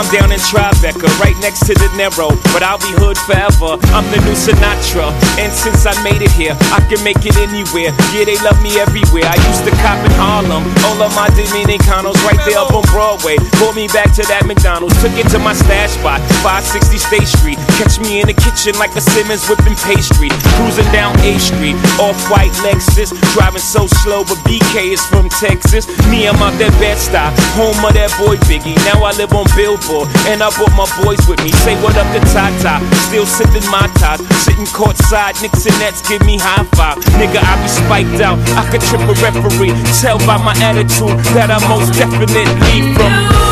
I'm down in Tribeca, right next to the Narrow, but I'll be hood forever. I'm the new Sinatra, and since I made it here, I can make it anywhere. Yeah, they love me everywhere. I used to cop in Harlem, all of my Dominicanos right there up on Broadway. Brought me back to that McDonald's, took it to my stash spot, 560 State Street. Catch me in the kitchen like a Simmons whipping pastry. Cruising down A Street, off-white Lexus, driving so slow, but BK is from Texas. Me, I'm out that Bed-Stuy, home of that boy Biggie. Now I live on Billboard, and I brought my boys with me. Say what up to Tata, still sipping my ties, sitting courtside, Knicks and Nets give me high five. Nigga, I be spiked out, I could trip a referee. Tell by my attitude that I most definitely from.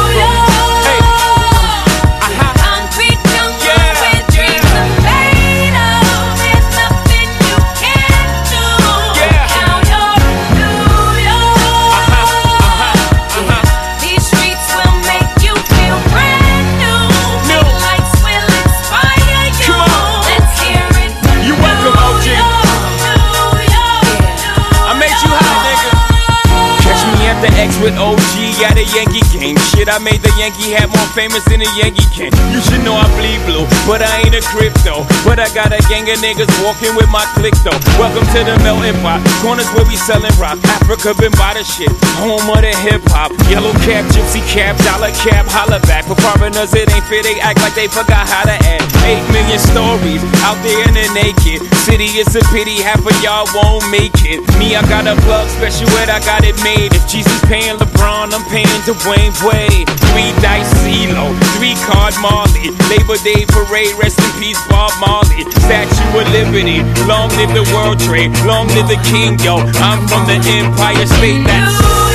With OG at a Yankee game. Shit, I made the Yankee hat more famous than a Yankee can. You should know I bleed blue, but I ain't a crypto. But I got a gang of niggas walking with my click though. Welcome to the melting pot, corners where we selling rock. Africa been by the shit, home of the hip hop. Yellow cap, gypsy cap, dollar cap, holla back. For foreigners it ain't fair, they act like they forgot how to act. 8 million stories out there in the naked city. It's a pity half of y'all won't make it. Me, I got a plug special ed, I got it made. If Jesus paying LeBron, I'm paying Dwayne Wade. 3 dice CeeLo, 3 card Marley. Labor Day parade, rest in peace Bob Marley. Statue of Liberty, long live the World Trade, long live the King, yo. I'm from the Empire State, that's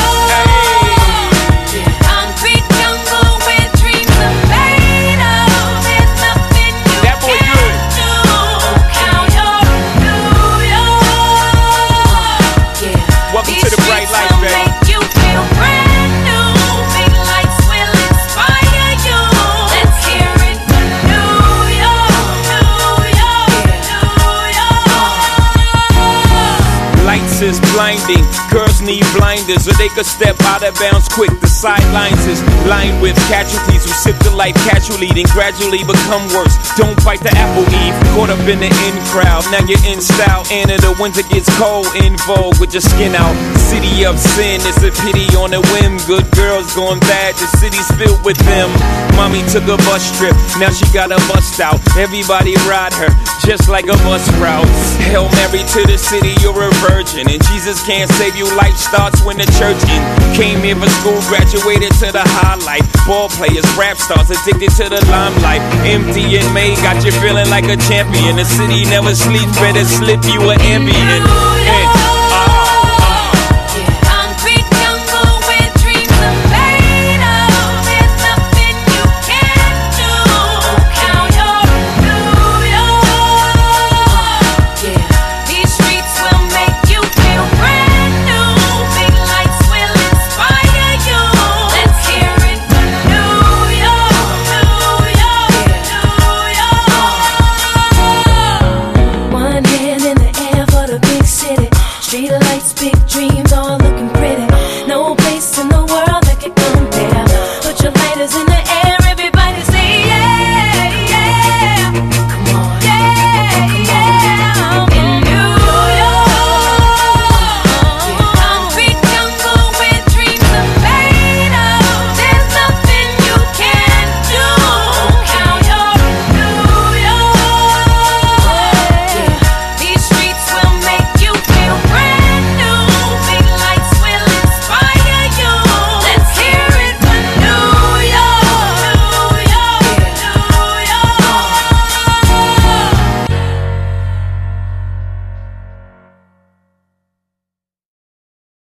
is blinding. Girls need blinders or they could step out of bounds quick. The sidelines is lined with casualties who sip the life casually, then gradually become worse. Don't bite the apple eve, caught up in the in crowd. Now you're in style, and in the winter gets cold. In vogue with your skin out. City of sin, it's a pity on a whim. Good girls going bad, the city's filled with them. Mommy took a bus trip, now she got a bust out. Everybody ride her, just like a bus route. Hail Mary to the city, you're a virgin. And Jesus can't save you, life starts when the church in. Came here for school, graduated to the highlight. Ball players, rap stars, addicted to the limelight. Empty and May got you feeling like a champion. The city never sleeps, better slip you an ambient.